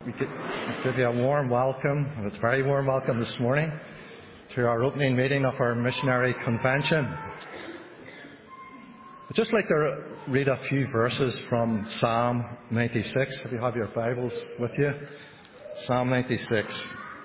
we give you a warm welcome, and it's a very warm welcome this morning, to our opening meeting of our missionary convention. I'd just like to read a few verses from Psalm 96, if you have your Bibles with you. Psalm 96.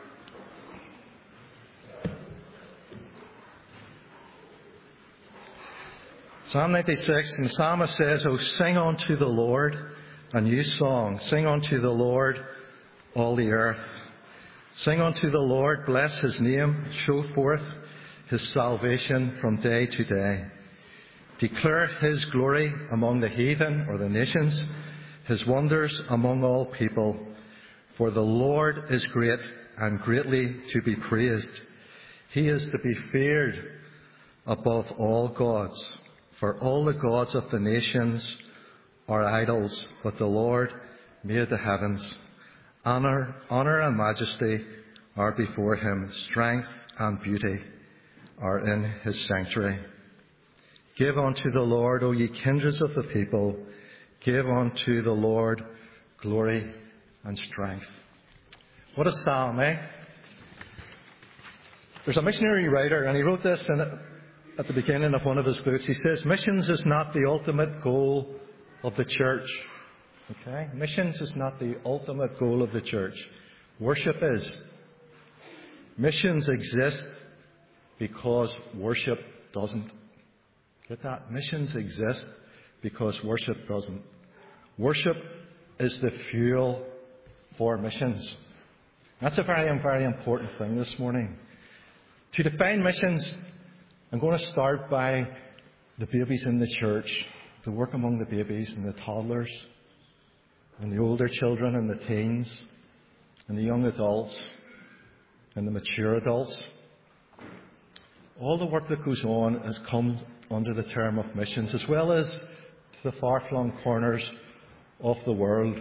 Psalm 96, and the psalmist says, "O sing unto the Lord a new song. Sing unto the Lord all the earth. Sing unto the Lord, bless his name, show forth his salvation from day to day. Declare his glory among the heathen," or the nations, "his wonders among all people. For the Lord is great and greatly to be praised. He is to be feared above all gods. For all the gods of the nations are idols, but the Lord made the heavens. Honor and majesty are before him. Strength and beauty are in his sanctuary. Give unto the Lord, O ye kindreds of the people. Give unto the Lord glory and strength." What a psalm, eh? There's a missionary writer, and he wrote this at the beginning of one of his books. He says, missions is not the ultimate goal of the church. Okay? Missions is not the ultimate goal of the church. Worship is. Missions exist because worship doesn't. Get that? Missions exist because worship doesn't. Worship is the fuel for missions. That's a very, very important thing this morning. To define missions, I'm going to start by the babies in the church, the work among the babies and the toddlers, and the older children and the teens, and the young adults, and the mature adults. All the work that goes on has come under the term of missions, as well as to the far-flung corners of the world.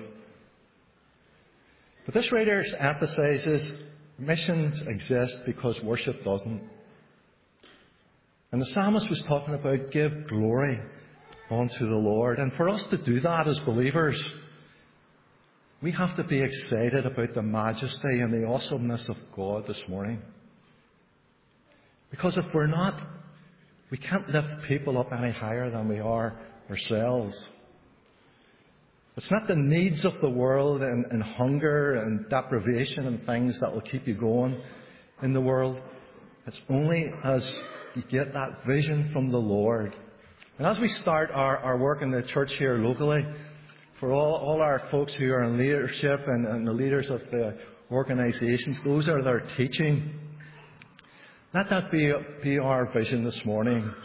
But this writer emphasizes missions exist because worship doesn't. And the psalmist was talking about give glory unto the Lord. And for us to do that as believers, we have to be excited about the majesty and the awesomeness of God this morning. Because if we're not, we can't lift people up any higher than we are ourselves. It's not the needs of the world and hunger and deprivation and things that will keep you going in the world. It's only as you get that vision from the Lord. And as we start our work in the church here locally, for all our folks who are in leadership and the leaders of the organisations, those are their teaching. Let that be our vision this morning.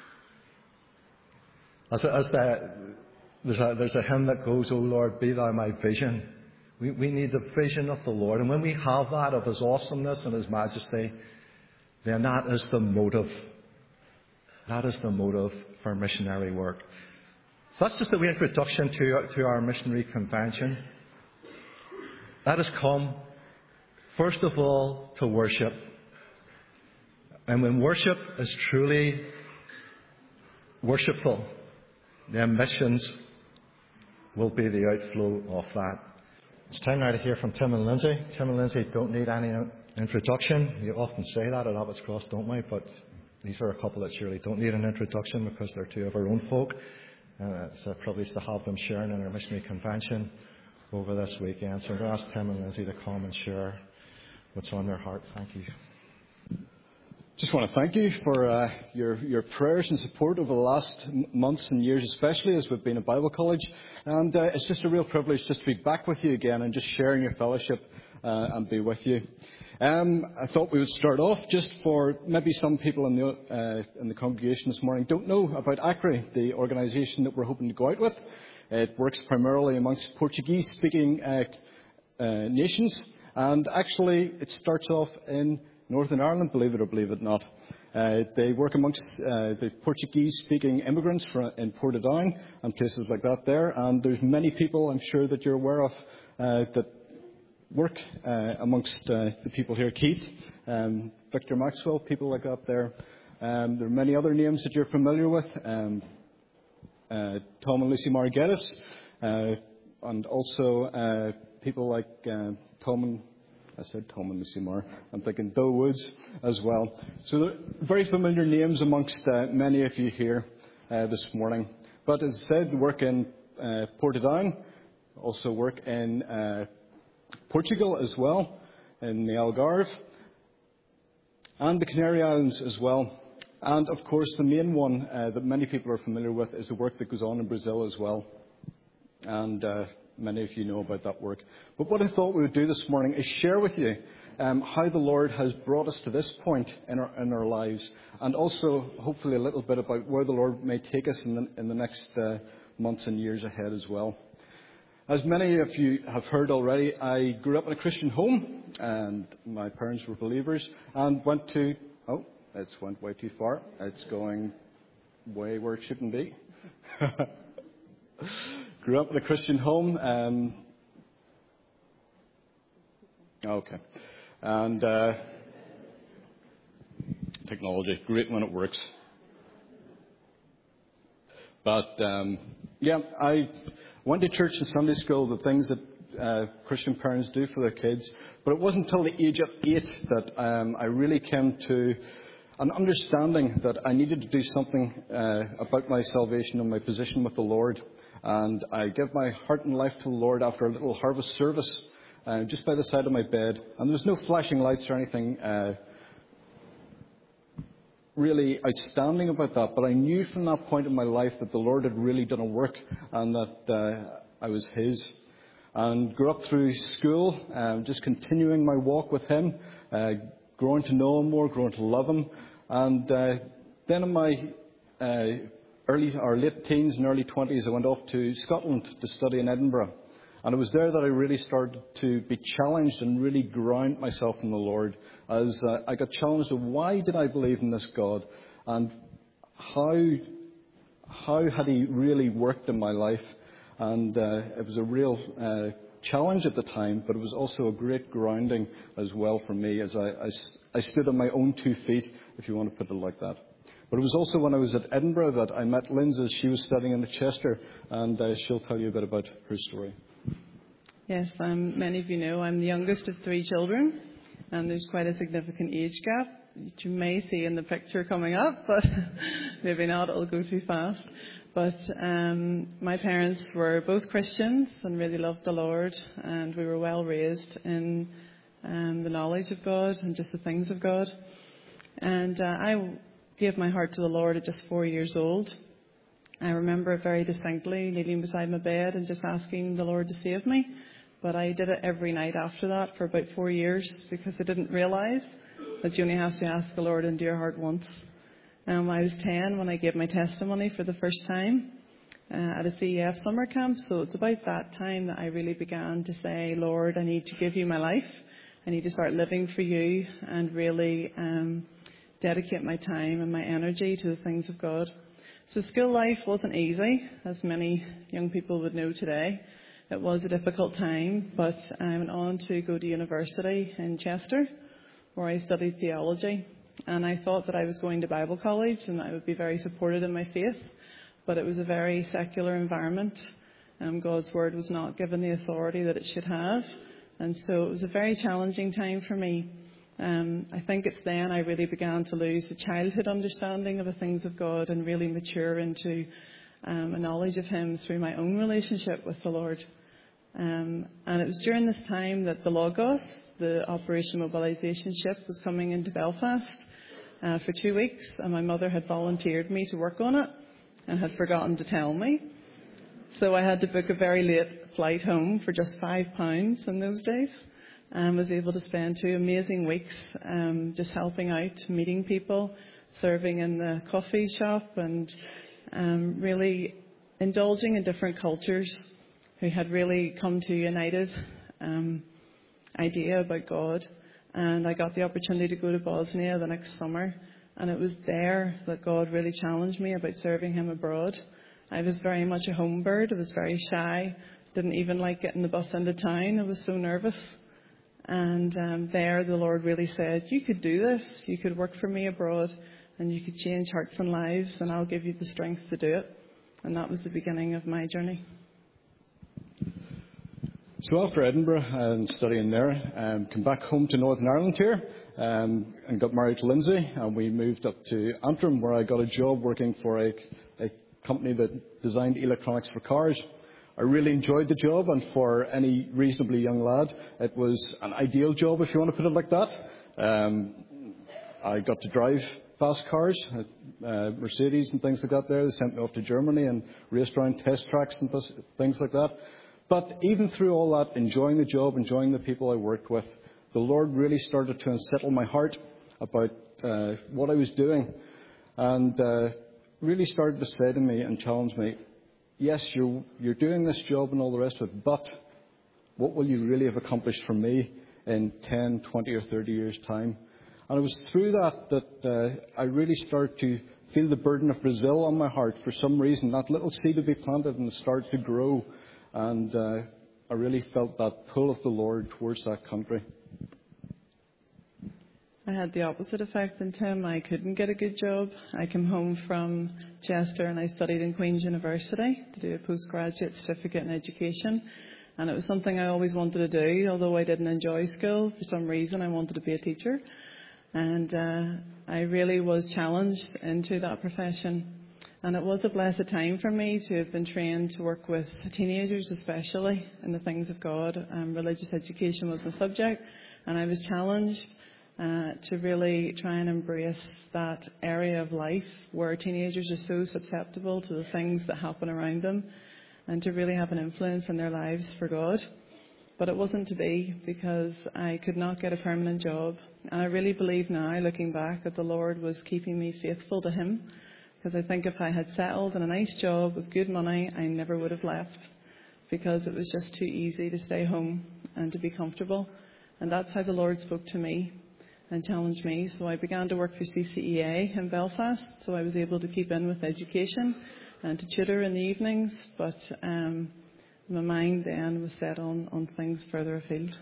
There's a hymn that goes, "O Lord, be thou my vision." We need the vision of the Lord. And when we have that of his awesomeness and his majesty, then that is the motive. That is the motive for missionary work. So that's just a wee introduction to our missionary convention. Let us come, first of all, to worship. And when worship is truly worshipful, then missions will be the outflow of that. It's time now to hear from Tim and Lindsay. Tim and Lindsay don't need any introduction. You often say that at Abbots Cross, don't we? But these are a couple that surely don't need an introduction because they're two of our own folk. It's a privilege to have them sharing in our missionary convention over this weekend. So I'm going to ask Tim and Lindsay to come and share what's on their heart. Thank you. Just want to thank you for your prayers and support over the last months and years, especially as we've been at Bible College. And it's just a real privilege just to be back with you again and just sharing your fellowship and be with you. I thought we would start off just for maybe some people in the congregation this morning don't know about ACRE, the organisation that we're hoping to go out with. It works primarily amongst Portuguese-speaking nations, and actually it starts off in Northern Ireland, believe it or believe it not. They work amongst the Portuguese-speaking immigrants in Portadown and places like that there. And there's many people, I'm sure, that you're aware of that work amongst the people here. Keith, Victor Maxwell, people like that there. There are many other names that you're familiar with. Tom and Lucy Margettis, and also people like Tom and Seymour. I'm thinking Bill Woods as well. So they're very familiar names amongst many of you here this morning. But as I said, they work in Portadown, also work in Portugal as well, in the Algarve, and the Canary Islands as well. And of course, the main one that many people are familiar with is the work that goes on in Brazil as well. And many of you know about that work. But what I thought we would do this morning is share with you how the Lord has brought us to this point in our lives, and also hopefully a little bit about where the Lord may take us in the next months and years ahead as well. As many of you have heard already, I grew up in a Christian home, and my parents were believers, and went to... Oh, it's went way too far. It's going way where it shouldn't be. Grew up in a Christian home. Okay. And technology, great when it works. But I went to church and Sunday school, the things that Christian parents do for their kids. But it wasn't until the age of 8 that I really came to an understanding that I needed to do something about my salvation and my position with the Lord. And I gave my heart and life to the Lord after a little harvest service just by the side of my bed. And there was no flashing lights or anything really outstanding about that. But I knew from that point in my life that the Lord had really done a work, and that I was His. And grew up through school, just continuing my walk with Him, growing to know Him more, growing to love Him. And then in my late teens and early 20s, I went off to Scotland to study in Edinburgh. And it was there that I really started to be challenged and really ground myself in the Lord, as I got challenged of why did I believe in this God, and how had He really worked in my life. And it was a real challenge at the time, but it was also a great grounding as well for me, as I stood on my own 2 feet, if you want to put it like that. But it was also when I was at Edinburgh that I met Lindsay. She was studying in Chester, and she'll tell you a bit about her story. Yes, many of you know I'm the youngest of 3 children, and there's quite a significant age gap, which you may see in the picture coming up, but maybe not, it'll go too fast. But my parents were both Christians and really loved the Lord, and we were well raised in the knowledge of God and just the things of God. And I gave my heart to the Lord at just 4 years old. I remember it very distinctly, kneeling beside my bed and just asking the Lord to save me. But I did it every night after that for about 4 years, because I didn't realise that you only have to ask the Lord into your heart once. I was 10 when I gave my testimony for the first time at a CEF summer camp. So it's about that time that I really began to say, Lord, I need to give you my life. I need to start living for you and really dedicate my time and my energy to the things of God. So school life wasn't easy, as many young people would know today. It was a difficult time, but I went on to go to university in Chester, where I studied theology. And I thought that I was going to Bible college and I would be very supported in my faith. But it was a very secular environment. God's word was not given the authority that it should have. And so it was a very challenging time for me. I think it's then I really began to lose the childhood understanding of the things of God and really mature into a knowledge of Him through my own relationship with the Lord. And it was during this time that the Logos, the Operation Mobilisation ship, was coming into Belfast for 2 weeks, and my mother had volunteered me to work on it and had forgotten to tell me. So I had to book a very late flight home for just £5 in those days, and was able to spend 2 amazing weeks just helping out, meeting people, serving in the coffee shop, and really indulging in different cultures who had really come to a united idea about God. And I got the opportunity to go to Bosnia the next summer, and it was there that God really challenged me about serving Him abroad. I was very much a home bird. I was very shy, didn't even like getting the bus into town. I was so nervous. And there the Lord really said, you could do this, you could work for me abroad, and you could change hearts and lives, and I'll give you the strength to do it. And that was the beginning of my journey. So after Edinburgh and studying there, came back home to Northern Ireland here and got married to Lindsay, and we moved up to Antrim, where I got a job working for a company that designed electronics for cars. I really enjoyed the job, and for any reasonably young lad, it was an ideal job, if you want to put it like that. I got to drive fast cars, Mercedes and things like that there. They sent me off to Germany and raced around test tracks and things like that. But even through all that, enjoying the job, enjoying the people I worked with, the Lord really started to unsettle my heart about what I was doing, and really started to say to me and challenge me, yes, you're doing this job and all the rest of it, but what will you really have accomplished for me in 10, 20 or 30 years' time? And it was through that I really started to feel the burden of Brazil on my heart for some reason. That little seed had been planted and it started to grow. And I really felt that pull of the Lord towards that country. I had the opposite effect than Tim. I couldn't get a good job. I came home from Chester and I studied in Queen's University to do a postgraduate certificate in education. And it was something I always wanted to do, although I didn't enjoy school. For some reason, I wanted to be a teacher. And I really was challenged into that profession. And it was a blessed time for me to have been trained to work with teenagers, especially in the things of God. Religious education was the subject, and I was challenged to really try and embrace that area of life where teenagers are so susceptible to the things that happen around them, and to really have an influence in their lives for God. But it wasn't to be, because I could not get a permanent job. And I really believe now, looking back, that the Lord was keeping me faithful to Him. Because I think if I had settled in a nice job with good money, I never would have left. Because it was just too easy to stay home and to be comfortable. And that's how the Lord spoke to me and challenged me. So I began to work for CCEA in Belfast. So I was able to keep in with education and to tutor in the evenings. But my mind then was set on things further afield.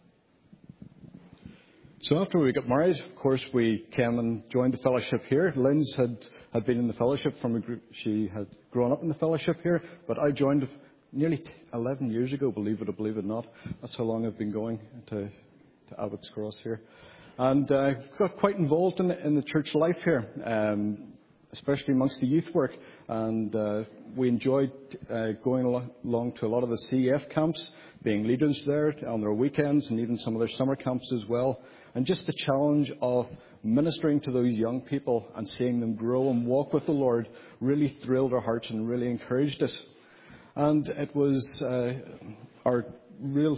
So after we got married, of course, we came and joined the fellowship here. Linz had been in the fellowship from a group. She had grown up in the fellowship here, but I joined nearly 11 years ago, believe it or believe it not. That's how long I've been going to Abbott's Cross here. And got quite involved in the church life here, especially amongst the youth work. And we enjoyed going along to a lot of the CEF camps, being leaders there on their weekends and even some of their summer camps as well. And just the challenge of ministering to those young people and seeing them grow and walk with the Lord really thrilled our hearts and really encouraged us. And it was our real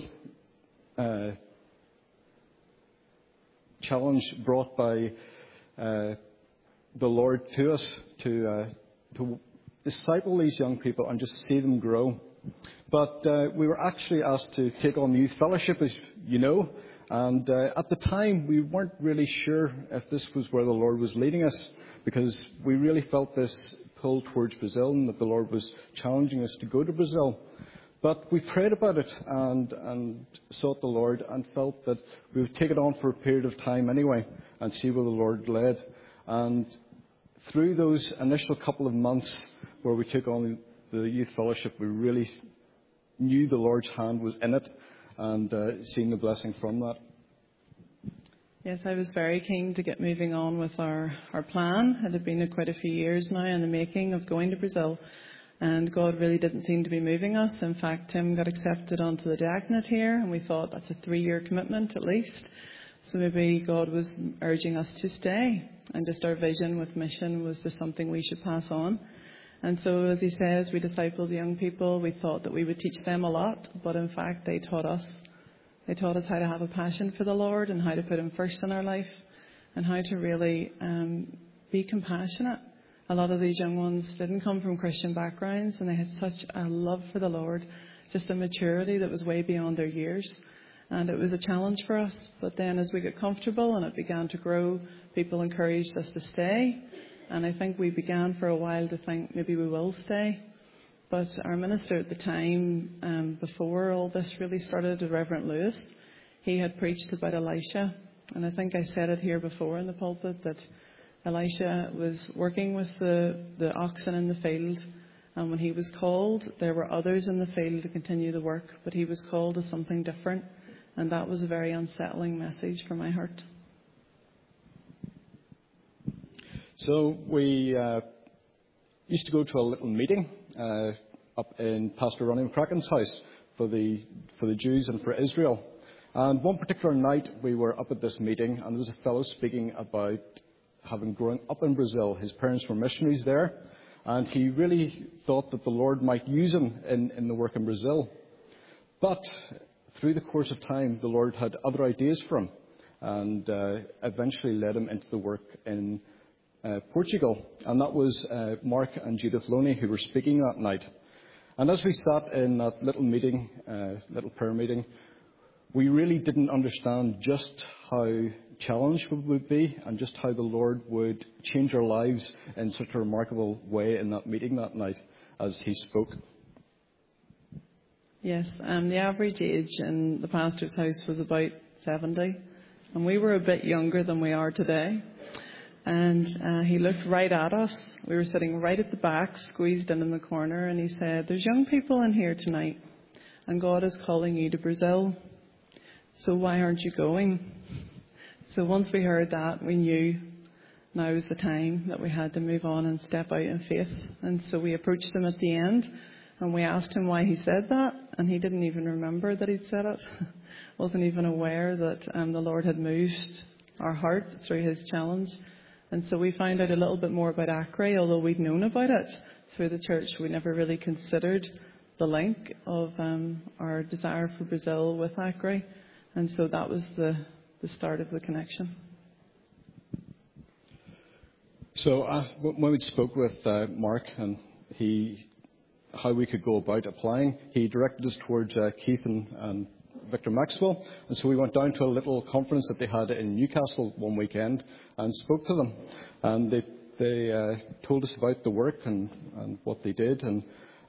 challenge brought by the Lord to us to disciple these young people and just see them grow. But we were actually asked to take on youth fellowship, as you know. And at the time, we weren't really sure if this was where the Lord was leading us, because we really felt this pull towards Brazil and that the Lord was challenging us to go to Brazil. But we prayed about it and sought the Lord and felt that we would take it on for a period of time anyway and see where the Lord led. And through those initial couple of months where we took on the youth fellowship, we really knew the Lord's hand was in it and seeing the blessing from that. Yes, I was very keen to get moving on with our plan. It had been quite a few years now in the making of going to Brazil, and God really didn't seem to be moving us. In fact, Tim got accepted onto the diaconate here, and we thought that's a 3-year commitment at least. So maybe God was urging us to stay, and just our vision with mission was just something we should pass on. And so, as he says, we discipled the young people. We thought that we would teach them a lot, but in fact they taught us. They taught us how to have a passion for the Lord and how to put Him first in our life and how to really be compassionate. A lot of these young ones didn't come from Christian backgrounds, and they had such a love for the Lord, just a maturity that was way beyond their years. And it was a challenge for us. But then as we got comfortable and it began to grow, people encouraged us to stay. And I think we began for a while to think maybe we will stay. But our minister at the time, before all this really started, the Reverend Lewis, he had preached about Elisha. And I think I said it here before in the pulpit that Elisha was working with the oxen in the field, And when he was called, there were others in the field to continue the work, but he was called to something different. And that was a very unsettling message for my heart. So we used to go to a little meeting up in Pastor Ronnie McCracken's house for the Jews and for Israel. And one particular night we were up at this meeting, and there was a fellow speaking about having grown up in Brazil. His parents were missionaries there, and he really thought that the Lord might use him in the work in Brazil. But through the course of time, the Lord had other ideas for him, and eventually led him into the work in Portugal. And that was Mark and Judith Loney who were speaking that night. And as we sat in that little meeting, little prayer meeting, we really didn't understand just how challenged we would be and just how the Lord would change our lives in such a remarkable way in that meeting that night as he spoke. Yes, the average age in the pastor's house was about 70, and we were a bit younger than we are today. And he looked right at us. We were sitting right at the back, squeezed in the corner, and he said, "There's young people in here tonight, and God is calling you to Brazil. So why aren't you going?" So once we heard that, we knew now was the time that we had to move on and step out in faith. And so we approached him at the end, and we asked him why he said that, and he didn't even remember that he'd said it. Wasn't even aware that the Lord had moved our heart through his challenge. And so we found out a little bit more about Acre, although we'd known about it through the church. We never really considered the link of our desire for Brazil with Acre. And so that was the start of the connection. So when we spoke with Mark and how we could go about applying, he directed us towards Keith and Victor Maxwell. And so we went down to a little conference that they had in Newcastle one weekend and spoke to them. And they told us about the work and what they did. And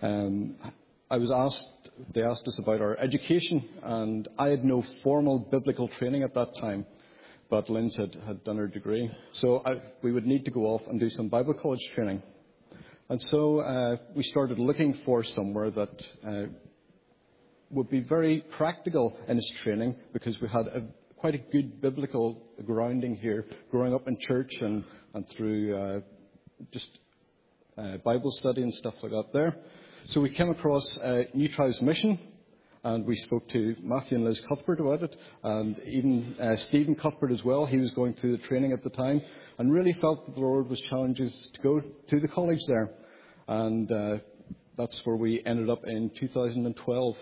they asked us about our education. And I had no formal biblical training at that time, but Linz had done her degree. So we would need to go off and do some Bible college training. And so we started looking for somewhere that would be very practical in its training, because we had quite a good biblical grounding here, growing up in church and through just Bible study and stuff like that there. So we came across New Tribes Mission, and we spoke to Matthew and Liz Cuthbert about it, and even Stephen Cuthbert as well. He was going through the training at the time, and really felt that the Lord was challenging us to go to the college there. And that's where we ended up in 2012.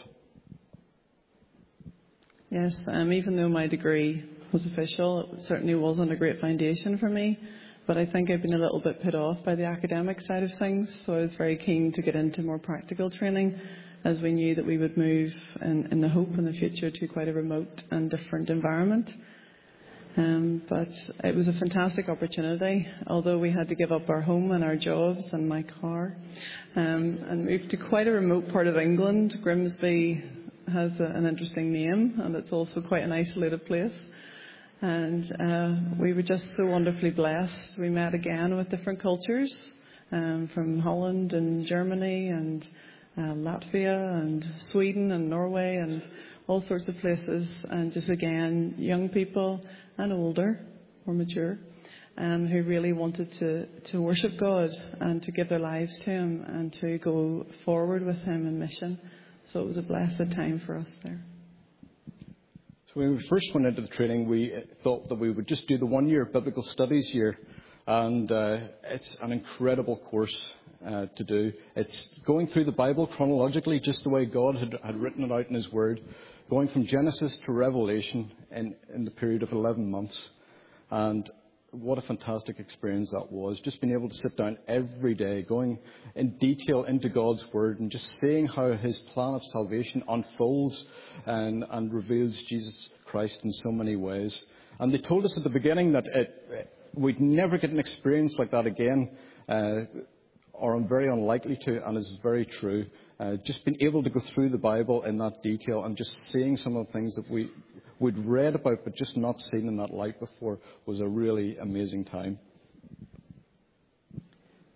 Yes, even though my degree was official, it certainly wasn't a great foundation for me. But I think I've been a little bit put off by the academic side of things. So I was very keen to get into more practical training, as we knew that we would move in the hope in the future to quite a remote and different environment. But it was a fantastic opportunity, although we had to give up our home and our jobs and my car and move to quite a remote part of England. Grimsby has an interesting name, and it's also quite an isolated place. And we were just so wonderfully blessed. We met again with different cultures from Holland and Germany and Latvia and Sweden and Norway and all sorts of places. And just again, young people and older, more mature, who really wanted to worship God and to give their lives to Him and to go forward with Him in mission. So it was a blessed time for us there. So when we first went into the training, we thought that we would just do the 1-year biblical studies year. And it's an incredible course to do. It's going through the Bible chronologically, just the way God had written it out in His Word, going from Genesis to Revelation in the period of 11 months. And what a fantastic experience that was, just being able to sit down every day, going in detail into God's Word and just seeing how His plan of salvation unfolds and reveals Jesus Christ in so many ways. And they told us at the beginning that we'd never get an experience like that again, or I'm very unlikely to, and it's very true. Just being able to go through the Bible in that detail and just seeing some of the things that we'd read about but just not seen in that light before was a really amazing time.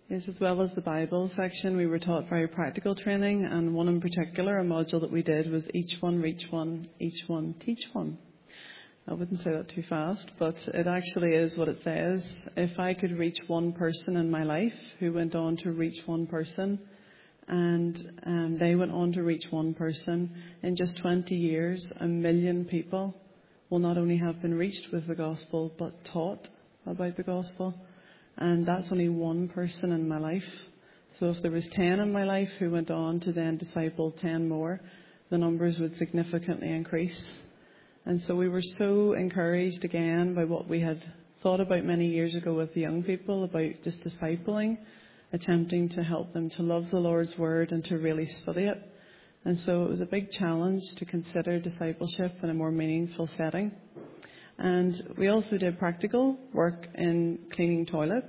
Yes, as well as the Bible section, we were taught very practical training, and one in particular, a module that we did was each one reach one, each one teach one. I wouldn't say that too fast, but it actually is what it says. If I could reach one person in my life who went on to reach one person, and they went on to reach one person, in just 20 years, 1 million people will not only have been reached with the gospel, but taught about the gospel. And that's only one person in my life. So if there was 10 in my life who went on to then disciple 10 more, the numbers would significantly increase. And so we were so encouraged again by what we had thought about many years ago with the young people about just discipling, attempting to help them to love the Lord's word and to really study it. And so it was a big challenge to consider discipleship in a more meaningful setting. And we also did practical work in cleaning toilets,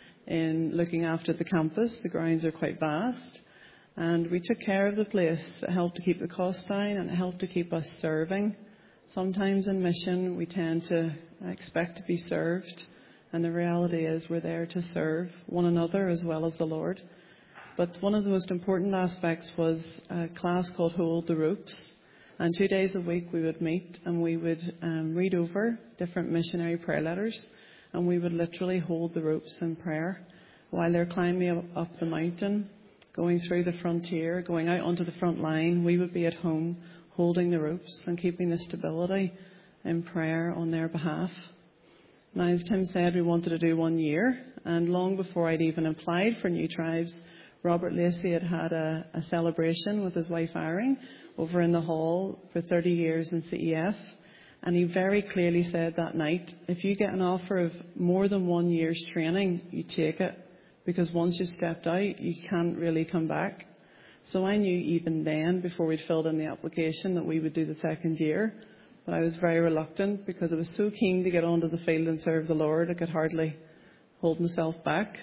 in looking after the campus. The grounds are quite vast. And we took care of the place. It helped to keep the cost down, and it helped to keep us serving. Sometimes in mission, we tend to expect to be served. And the reality is we're there to serve one another as well as the Lord. But one of the most important aspects was a class called Hold the Ropes. And 2 days a week we would meet and we would read over different missionary prayer letters, and we would literally hold the ropes in prayer while they're climbing up the mountain, going through the frontier, going out onto the front line. We would be at home holding the ropes and keeping the stability in prayer on their behalf. Now, as Tim said, we wanted to do 1 year, and long before I'd even applied for New Tribes, Robert Lacey had a celebration with his wife Irene over in the hall for 30 years in CEF. And he very clearly said that night, if you get an offer of more than 1 year's training, you take it. Because once you stepped out, you can't really come back. So I knew even then, before we'd filled in the application, that we would do the 2nd year. But I was very reluctant because I was so keen to get onto the field and serve the Lord, I could hardly hold myself back.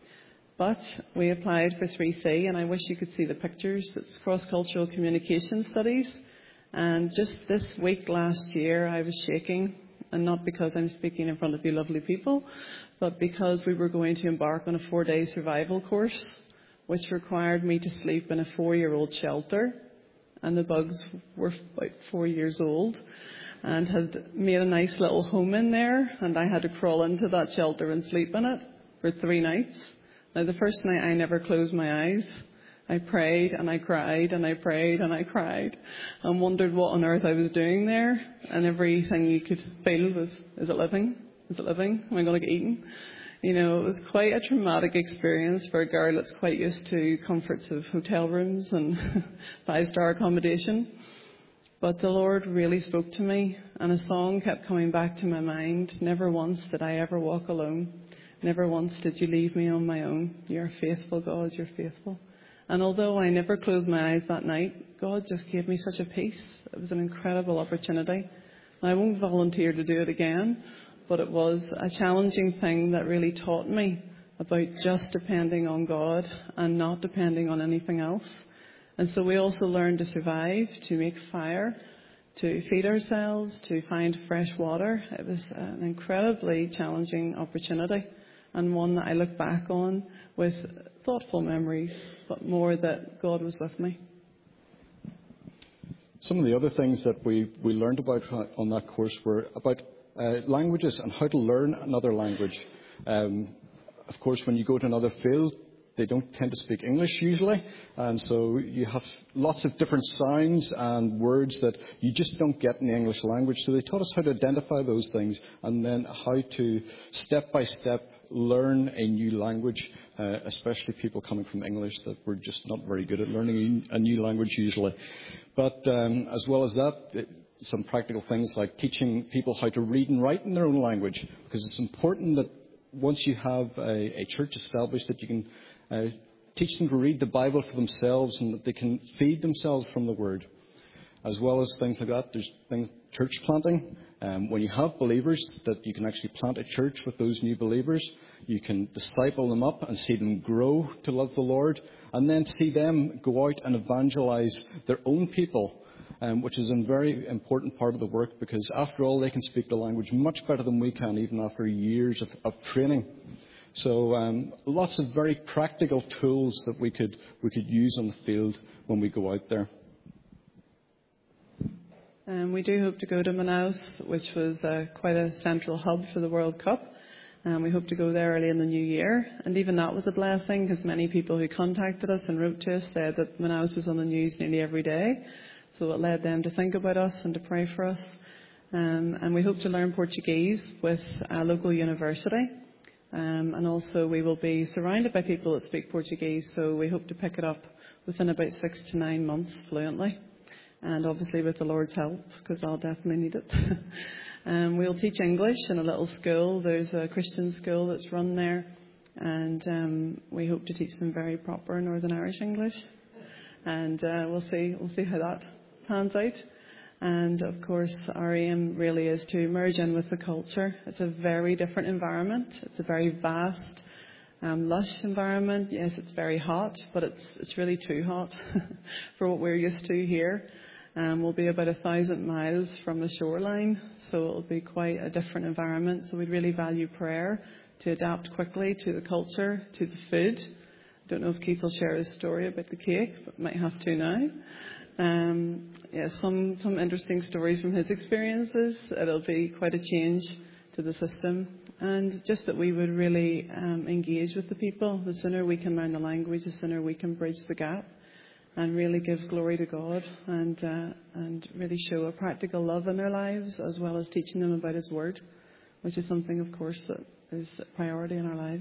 But we applied for 3C, and I wish you could see the pictures. It's cross-cultural communication studies. And just this week last year, I was shaking, and not because I'm speaking in front of you lovely people, but because we were going to embark on a 4-day survival course, which required me to sleep in a 4-year-old shelter. And the bugs were about 4 years old and had made a nice little home in there, and I had to crawl into that shelter and sleep in it for 3 nights. Now, the first night I never closed my eyes. I prayed and I cried and I prayed and I cried and wondered what on earth I was doing there. And everything you could feel was, is it living? Is it living? Am I going to get eaten? You know, it was quite a traumatic experience for a girl that's quite used to comforts of hotel rooms and 5-star accommodation. But the Lord really spoke to me, and a song kept coming back to my mind. Never once did I ever walk alone. Never once did you leave me on my own. You're faithful, God, you're faithful. And although I never closed my eyes that night, God just gave me such a peace. It was an incredible opportunity. And I won't volunteer to do it again, but it was a challenging thing that really taught me about just depending on God and not depending on anything else. And so we also learned to survive, to make fire, to feed ourselves, to find fresh water. It was an incredibly challenging opportunity, and one that I look back on with thoughtful memories, but more that God was with me. Some of the other things that we learned about on that course were about languages and how to learn another language. Of course, when you go to another field, they don't tend to speak English usually, and so you have lots of different sounds and words that you just don't get in the English language. So they taught us how to identify those things and then how to step by step learn a new language, especially people coming from English that were just not very good at learning a new language usually. But as well as that, some practical things like teaching people how to read and write in their own language, because it's important that once you have a church established that you can teach them to read the Bible for themselves and that they can feed themselves from the Word. As well as things like that, there's church planting. When you have believers, that you can actually plant a church with those new believers. You can disciple them up and see them grow to love the Lord, and then see them go out and evangelize their own people, which is a very important part of the work, because after all, they can speak the language much better than we can, even after years of training. So lots of very practical tools that we could use on the field when we go out there. We do hope to go to Manaus, which was quite a central hub for the World Cup. We hope to go there early in the new year. And even that was a blessing, because many people who contacted us and wrote to us said that Manaus was on the news nearly every day. So it led them to think about us and to pray for us. And we hope to learn Portuguese with a local university. And also we will be surrounded by people that speak Portuguese, so we hope to pick it up within about 6 to 9 months fluently. And obviously with the Lord's help, because I'll definitely need it. We'll teach English in a little school. There's a Christian school that's run there. And we hope to teach them very proper Northern Irish English. And we'll see how that pans out. And of course, our aim really is to merge in with the culture. It's a very different environment. It's a very vast, lush environment. Yes, it's very hot, but it's really too hot for what we're used to here. We'll be about 1,000 miles from the shoreline, so it'll be quite a different environment. So we really value prayer to adapt quickly to the culture, to the food. I don't know if Keith will share his story about the cake, but might have to now. Some interesting stories from his experiences. It'll be quite a change to the system, and just that we would really engage with the people. The sooner we can learn the language, the sooner we can bridge the gap and really give glory to God and really show a practical love in their lives, as well as teaching them about His Word, which is something, of course, that is a priority in our lives.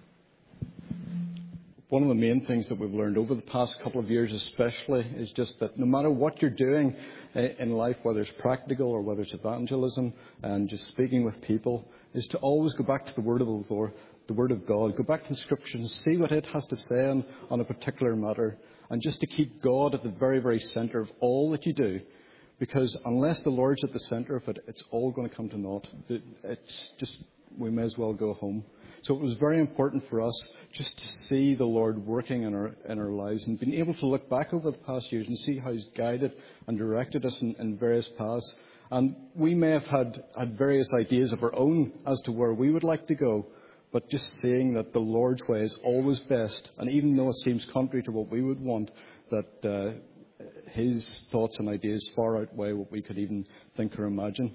One of the main things that we've learned over the past couple of years especially is just that no matter what you're doing in life, whether it's practical or whether it's evangelism and just speaking with people, is to always go back to the Word of the Lord, the Word of God. Go back to the Scriptures, see what it has to say on a particular matter, and just to keep God at the very, very centre of all that you do. Because unless the Lord's at the centre of it, it's all going to come to naught. It's just, we may as well go home. So it was very important for us just to see the Lord working in our lives and being able to look back over the past years and see how He's guided and directed us in various paths. And we may have had various ideas of our own as to where we would like to go, but just seeing that the Lord's way is always best, and even though it seems contrary to what we would want, that His thoughts and ideas far outweigh what we could even think or imagine.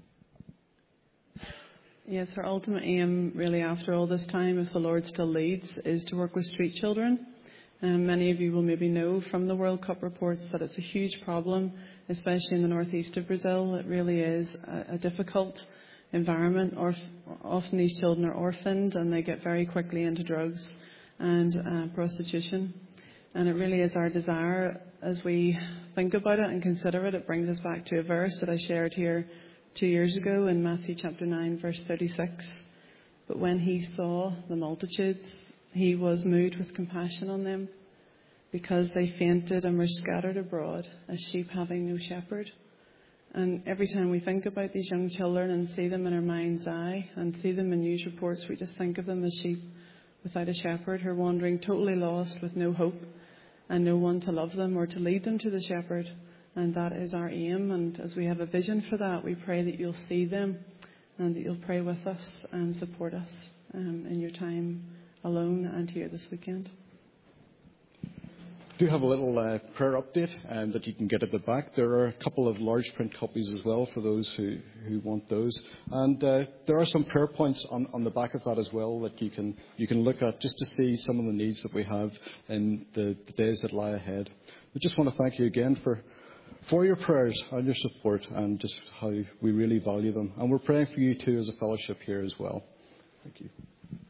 Yes, our ultimate aim, really, after all this time, if the Lord still leads, is to work with street children. Many of you will maybe know from the World Cup reports that it's a huge problem, especially in the northeast of Brazil. It really is a difficult environment. Often these children are orphaned and they get very quickly into drugs and prostitution. And it really is our desire, as we think about it and consider it, it brings us back to a verse that I shared here 2 years ago in Matthew chapter 9, verse 36. But when He saw the multitudes, He was moved with compassion on them, because they fainted and were scattered abroad as sheep having no shepherd. And every time we think about these young children and see them in our mind's eye and see them in news reports, we just think of them as sheep without a shepherd, who are wandering totally lost with no hope and no one to love them or to lead them to the shepherd. And that is our aim. And as we have a vision for that, we pray that you'll see them and that you'll pray with us and support us in your time alone and here this weekend. I do have a little prayer update that you can get at the back. There are a couple of large print copies as well for those who want those. And there are some prayer points on the back of that as well that you can look at just to see some of the needs that we have in the days that lie ahead. I just want to thank you again for your prayers and your support and just how we really value them. And we're praying for you too as a fellowship here as well. Thank you.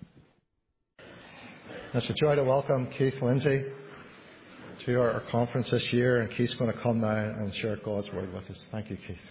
It's a joy to welcome Keith Lindsay to our conference this year, and Keith's going to come now and share God's Word with us. Thank you, Keith.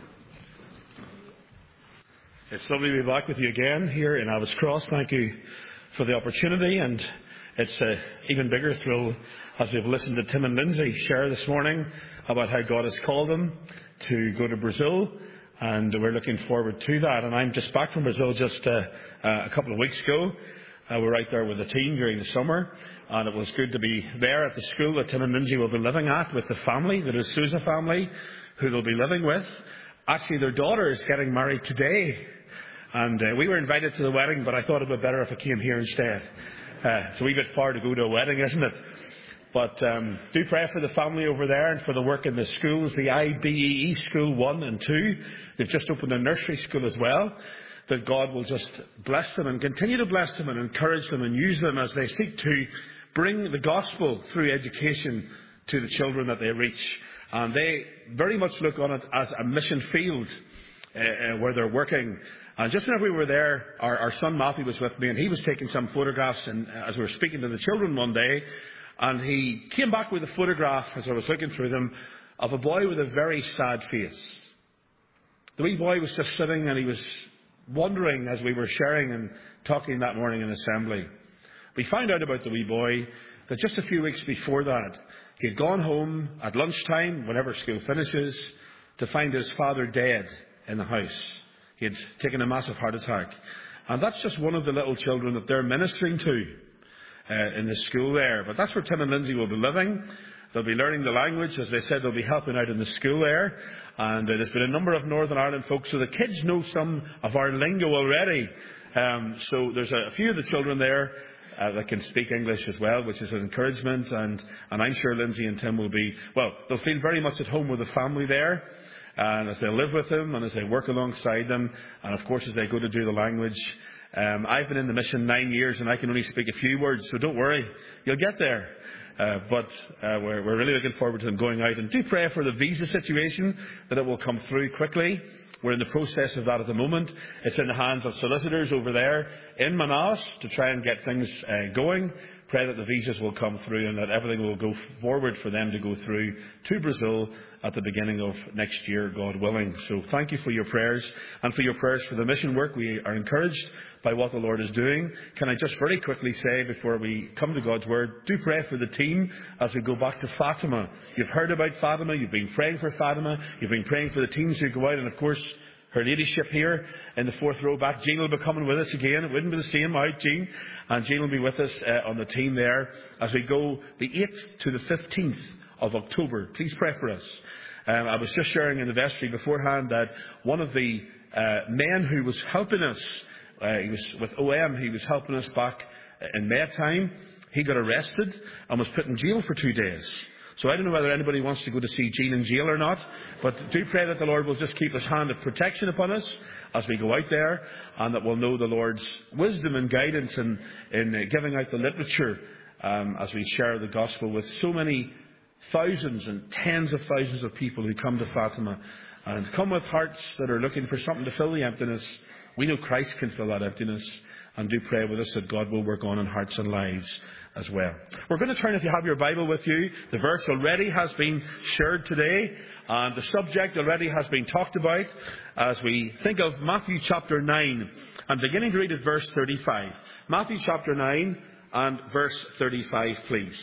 It's lovely to be back with you again here in Abbot's Cross. Thank you for the opportunity, and it's an even bigger thrill as we've listened to Tim and Lindsay share this morning about how God has called them to go to Brazil, and we're looking forward to that. And I'm just back from Brazil just a couple of weeks ago. We're right there with the team during the summer, and it was good to be there at the school that Tim and Lindsay will be living at with the family, the D'Souza family, who they'll be living with. Actually, their daughter is getting married today, And we were invited to the wedding, but I thought it would be better if I came here instead. It's a wee bit far to go to a wedding, isn't it? But do pray for the family over there and for the work in the schools, the IBEE School 1 and 2. They've just opened a nursery school as well. That God will just bless them and continue to bless them and encourage them and use them as they seek to bring the gospel through education to the children that they reach. And they very much look on it as a mission field where they're working. And just whenever we were there, our son Matthew was with me, and he was taking some photographs as we were speaking to the children one day. And he came back with a photograph, as I was looking through them, of a boy with a very sad face. The wee boy was just sitting, and he was wondering as we were sharing and talking that morning in assembly. We found out about the wee boy that just a few weeks before that, he had gone home at lunchtime, whenever school finishes, to find his father dead in the house. He had taken a massive heart attack. And that's just one of the little children that they're ministering to in the school there. But that's where Tim and Lindsay will be living. They'll be learning the language. As they said, they'll be helping out in the school there. And there's been a number of Northern Ireland folks, so the kids know some of our lingo already. So there's a few of the children there that can speak English as well, which is an encouragement. And I'm sure Lindsay and Tim will be, well, they'll feel very much at home with the family there. And as they live with them and as they work alongside them. And of course, as they go to do the language. I've been in the mission 9 years and I can only speak a few words, so don't worry. You'll get there. But we're really looking forward to them going out. And do pray for the visa situation, that it will come through quickly. We're in the process of that at the moment. It's in the hands of solicitors over there in Manaus to try and get things going. Pray that the visas will come through and that everything will go forward for them to go through to Brazil at the beginning of next year, God willing. So thank you for your prayers and for your prayers for the mission work. We are encouraged by what the Lord is doing. Can I just very quickly say, before we come to God's Word, do pray for the team as we go back to Fatima. You've heard about Fatima. You've been praying for Fatima. You've been praying for the teams who go out. And of course, her ladyship here in the fourth row back. Jean will be coming with us again. It wouldn't be the same without Jean. And Jean will be with us on the team there as we go the 8th to the 15th of October. Please pray for us. I was just sharing in the vestry beforehand that one of the men who was helping us, he was with OM, he was helping us back in May time. He got arrested and was put in jail for 2 days. So I don't know whether anybody wants to go to see Jean in jail or not, but do pray that the Lord will just keep his hand of protection upon us as we go out there, and that we'll know the Lord's wisdom and guidance in giving out the literature as we share the gospel with so many thousands and tens of thousands of people who come to Fatima and come with hearts that are looking for something to fill the emptiness. We know Christ can fill that emptiness, and do pray with us that God will work on in hearts and lives as well. We're going to turn, if you have your Bible with you, the verse already has been shared today, and the subject already has been talked about as we think of Matthew chapter 9, and beginning to read at verse 35. Matthew chapter 9 and verse 35, please.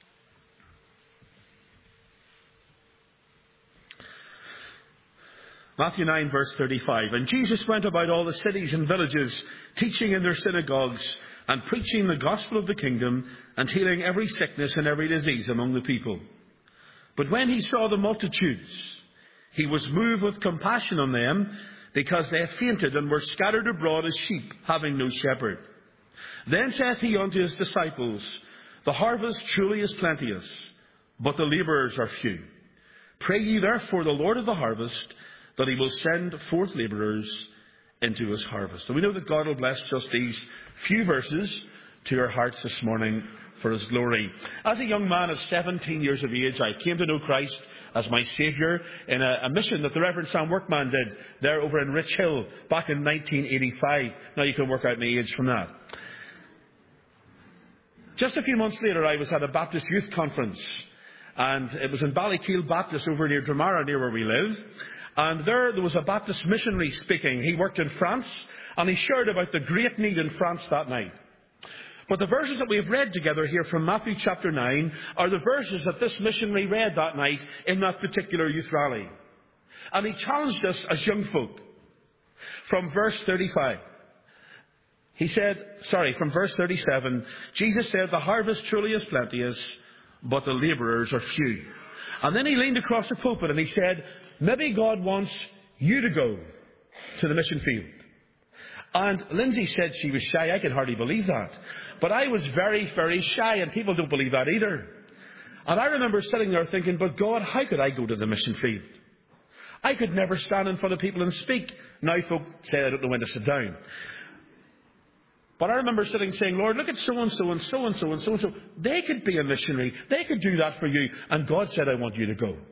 Matthew 9, verse 35. And Jesus went about all the cities and villages, teaching in their synagogues, and preaching the gospel of the kingdom, and healing every sickness and every disease among the people. But when he saw the multitudes, he was moved with compassion on them, because they had fainted and were scattered abroad as sheep, having no shepherd. Then saith he unto his disciples, The harvest truly is plenteous, but the labourers are few. Pray ye therefore the Lord of the harvest, that he will send forth labourers into his harvest. So we know that God will bless just these few verses to our hearts this morning for his glory. As a young man of 17 years of age, I came to know Christ as my Saviour in a mission that the Reverend Sam Workman did there over in Rich Hill back in 1985. Now you can work out my age from that. Just a few months later, I was at a Baptist youth conference, and it was in Ballykeel Baptist over near Dramara, near where we live. And there was a Baptist missionary speaking. He worked in France, and he shared about the great need in France that night. But the verses that we have read together here from Matthew chapter 9 are the verses that this missionary read that night in that particular youth rally. And he challenged us as young folk. From verse 35. From verse 37, Jesus said, The harvest truly is plenteous, but the labourers are few. And then he leaned across the pulpit and he said, Maybe God wants you to go to the mission field. And Lindsay said she was shy. I could hardly believe that. But I was very, very shy, and people don't believe that either. And I remember sitting there thinking, but God, how could I go to the mission field? I could never stand in front of people and speak. Now folk say I don't know when to sit down. But I remember sitting saying, Lord, look at so-and-so and so-and-so and so-and-so. They could be a missionary. They could do that for you. And God said, I want you to go.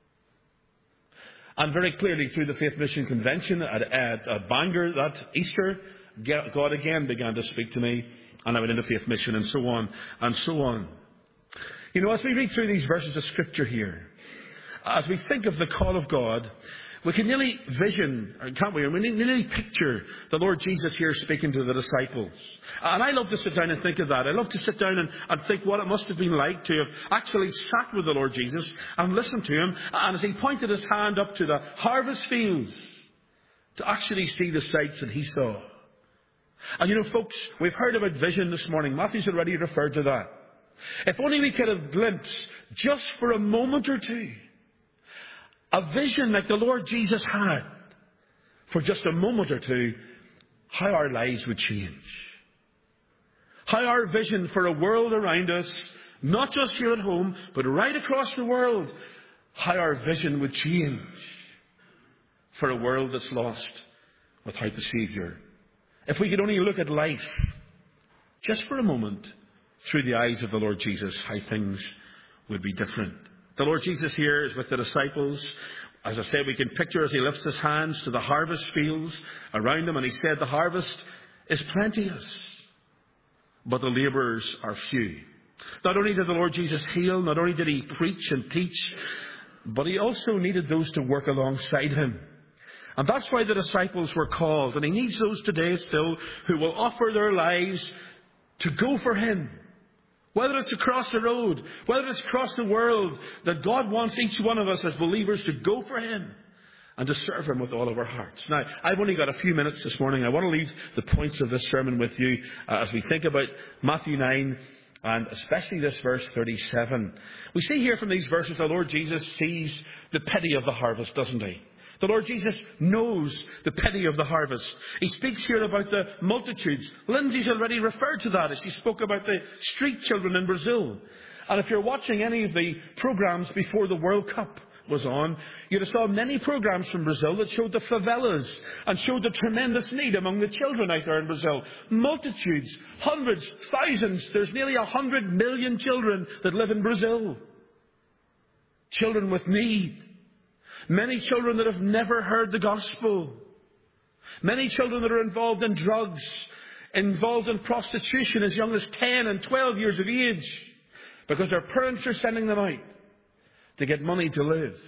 And very clearly through the Faith Mission Convention at Bangor that Easter, God again began to speak to me. And I went into Faith Mission and so on and so on. You know, as we read through these verses of Scripture here, as we think of the call of God, we can nearly vision, can't we? We nearly picture the Lord Jesus here speaking to the disciples. And I love to sit down and think of that. I love to sit down and think what it must have been like to have actually sat with the Lord Jesus and listened to him. And as he pointed his hand up to the harvest fields, to actually see the sights that he saw. And you know, folks, we've heard about vision this morning. Matthew's already referred to that. If only we could have glimpsed, just for a moment or two, a vision like the Lord Jesus had, for just a moment or two, how our lives would change. How our vision for a world around us, not just here at home, but right across the world, how our vision would change for a world that's lost without the Saviour. If we could only look at life, just for a moment, through the eyes of the Lord Jesus, how things would be different. The Lord Jesus here is with the disciples. As I said, we can picture as he lifts his hands to the harvest fields around him, and he said the harvest is plenteous, but the labourers are few. Not only did the Lord Jesus heal, not only did he preach and teach, but he also needed those to work alongside him. And that's why the disciples were called. And he needs those today still who will offer their lives to go for him. Whether it's across the road, whether it's across the world, that God wants each one of us as believers to go for him and to serve him with all of our hearts. Now, I've only got a few minutes this morning. I want to leave the points of this sermon with you as we think about Matthew 9 and especially this verse 37. We see here from these verses the Lord Jesus sees the pity of the harvest, doesn't he? The Lord Jesus knows the pity of the harvest. He speaks here about the multitudes. Lindsay's already referred to that as she spoke about the street children in Brazil. And if you're watching any of the programs before the World Cup was on, you'd have saw many programs from Brazil that showed the favelas and showed the tremendous need among the children out there in Brazil. Multitudes, hundreds, thousands. There's nearly 100 million children that live in Brazil. Children with need. Many children that have never heard the gospel. Many children that are involved in drugs, involved in prostitution as young as 10 and 12 years of age, because their parents are sending them out to get money to live.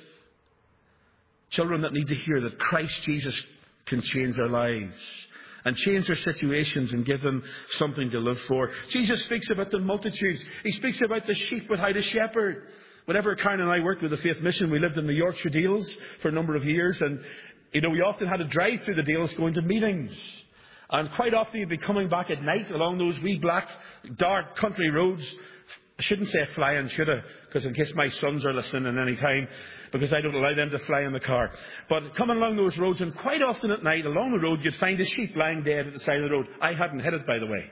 Children that need to hear that Christ Jesus can change their lives and change their situations and give them something to live for. Jesus speaks about the multitudes. He speaks about the sheep without a shepherd. Whenever Karen and I worked with the Faith Mission, we lived in the Yorkshire Dales for a number of years. And, you know, we often had to drive through the Dales going to meetings. And quite often you'd be coming back at night along those wee black, dark country roads. I shouldn't say flying, should I? Because in case my sons are listening at any time, because I don't allow them to fly in the car. But coming along those roads, and quite often at night along the road, you'd find a sheep lying dead at the side of the road. I hadn't hit it, by the way.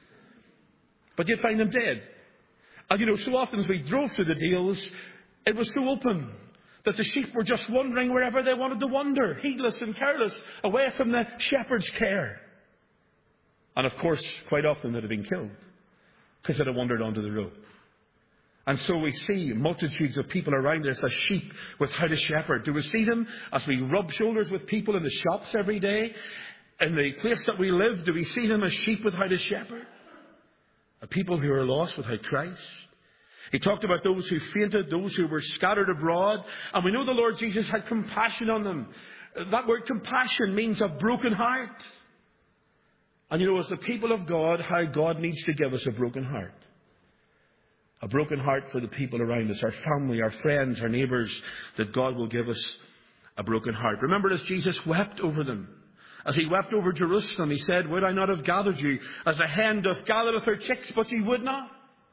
But you'd find them dead. And you know, so often as we drove through the Dales, it was so open that the sheep were just wandering wherever they wanted to wander, heedless and careless, away from the shepherd's care. And of course, quite often they'd have been killed because they'd have wandered onto the road. And so we see multitudes of people around us as sheep without a shepherd. Do we see them as we rub shoulders with people in the shops every day? In the place that we live, do we see them as sheep without a shepherd? A people who are lost without Christ. He talked about those who fainted, those who were scattered abroad. And we know the Lord Jesus had compassion on them. That word compassion means a broken heart. And you know, as the people of God, how God needs to give us a broken heart. A broken heart for the people around us, our family, our friends, our neighbours, that God will give us a broken heart. Remember as Jesus wept over them. As he wept over Jerusalem, he said, "Would I not have gathered you as a hen doth gathereth her chicks, but ye would not?"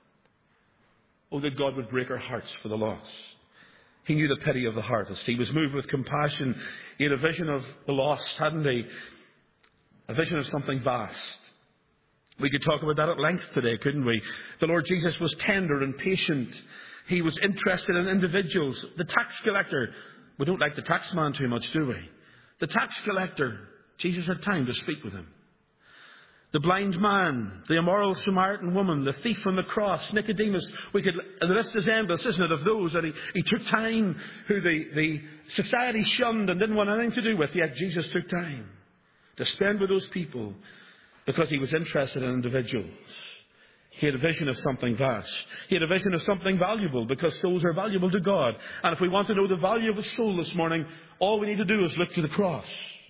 Oh, that God would break our hearts for the lost. He knew the pity of the heartist. He was moved with compassion. He had a vision of the lost, hadn't he? A vision of something vast. We could talk about that at length today, couldn't we? The Lord Jesus was tender and patient. He was interested in individuals. The tax collector, we don't like the tax man too much, do we? The tax collector, Jesus had time to speak with him. The blind man, the immoral Samaritan woman, the thief on the cross, Nicodemus. The list is endless, isn't it, of those that he took time, who the society shunned and didn't want anything to do with, yet Jesus took time to spend with those people because he was interested in individuals. He had a vision of something vast. He had a vision of something valuable, because souls are valuable to God. And if we want to know the value of a soul this morning, all we need to do is look to the cross,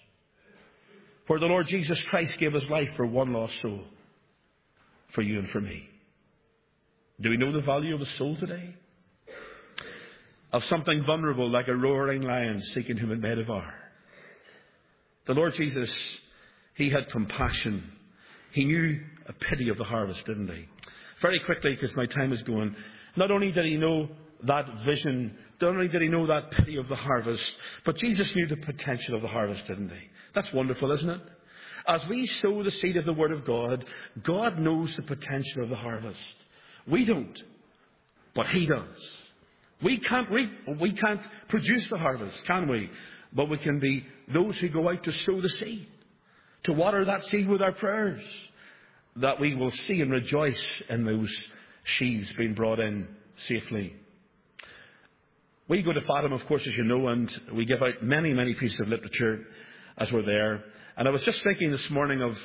where the Lord Jesus Christ gave his life for one lost soul, for you and for me. Do we know the value of a soul today? Of something vulnerable, like a roaring lion seeking whom it may devour. The Lord Jesus, he had compassion. He knew a pity of the harvest, didn't he? Very quickly, because my time is going. Not only did he know that vision, not only did he know that pity of the harvest, but Jesus knew the potential of the harvest, didn't he? That's wonderful, isn't it? As we sow the seed of the Word of God, God knows the potential of the harvest. We don't, but he does. We can't produce the harvest, can we? But we can be those who go out to sow the seed, to water that seed with our prayers, that we will see and rejoice in those sheaves being brought in safely. We go to Fatima, of course, as you know, and we give out many, many pieces of literature as we're there. And I was just thinking this morning of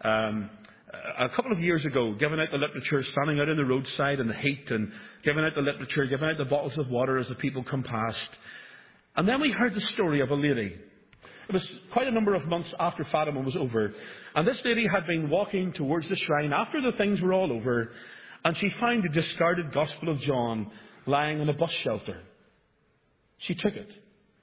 a couple of years ago, giving out the literature, standing out on the roadside in the heat, and giving out the literature, giving out the bottles of water as the people come past. And then we heard the story of a lady. It was quite a number of months after Fatima was over. And this lady had been walking towards the shrine after the things were all over, and she found the discarded Gospel of John lying in a bus shelter. She took it.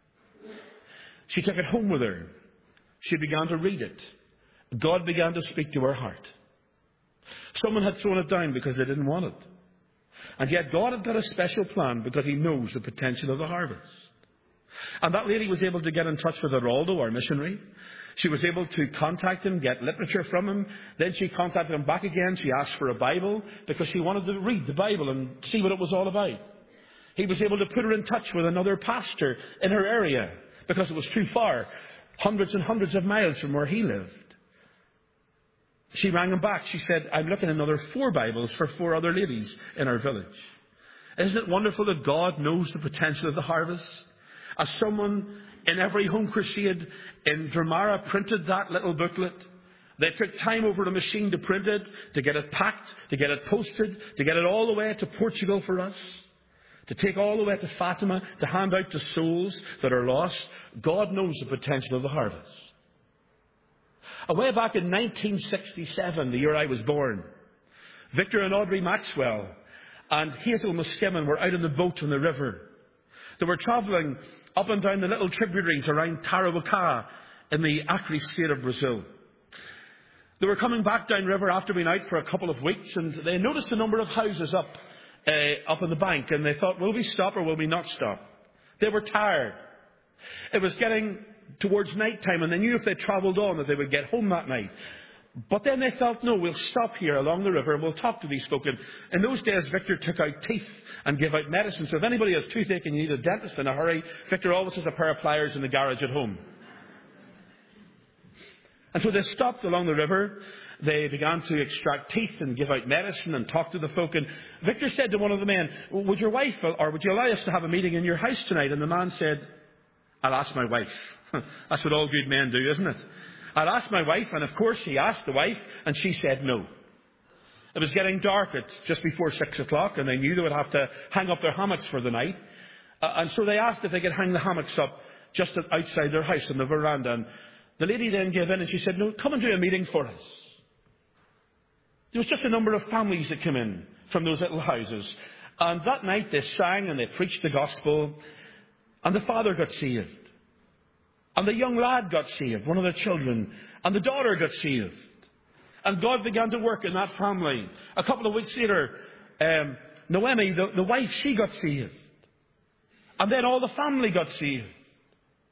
She took it home with her. She began to read it. God began to speak to her heart. Someone had thrown it down because they didn't want it. And yet God had got a special plan, because he knows the potential of the harvest. And that lady was able to get in touch with Geraldo, our missionary. She was able to contact him, get literature from him. Then she contacted him back again. She asked for a Bible, because she wanted to read the Bible and see what it was all about. He was able to put her in touch with another pastor in her area, because it was too far, hundreds and hundreds of miles from where he lived. She rang him back. She said, I'm looking at another 4 Bibles for 4 other ladies in our village. Isn't it wonderful that God knows the potential of the harvest? As someone in every home crusade in Dramara printed that little booklet, they took time over the machine to print it, to get it packed, to get it posted, to get it all the way to Portugal for us, to take all the way to Fatima, to hand out to souls that are lost. God knows the potential of the harvest. Way back in 1967, the year I was born, Victor and Audrey Maxwell and Hazel Muskimmon were out on the boat on the river. They were travelling up and down the little tributaries around Tarauacá in the Acre state of Brazil. They were coming back downriver after being out for a couple of weeks, and they noticed a number of houses up on the bank, and they thought, will we stop or will we not stop? They were tired. It was getting towards night time, and they knew if they travelled on that they would get home that night. But then they felt, no, we'll stop here along the river and we'll talk to these folk. And in those days, Victor took out teeth and gave out medicine. So if anybody has toothache and you need a dentist in a hurry, Victor always has a pair of pliers in the garage at home. And so they stopped along the river. They began to extract teeth and give out medicine and talk to the folk. And Victor said to one of the men, would your wife, or would you allow us to have a meeting in your house tonight? And the man said, I'll ask my wife. That's what all good men do, isn't it? I'll ask my wife. And of course he asked the wife, and she said no. It was getting dark at just before 6 o'clock, and they knew they would have to hang up their hammocks for the night. And so they asked if they could hang the hammocks up just outside their house on the veranda. And the lady then gave in and she said, no, come and do a meeting for us. There was just a number of families that came in from those little houses. And that night they sang and they preached the gospel. And the father got saved. And the young lad got saved, one of their children. And the daughter got saved. And God began to work in that family. A couple of weeks later, Noemi, the wife, she got saved. And then all the family got saved.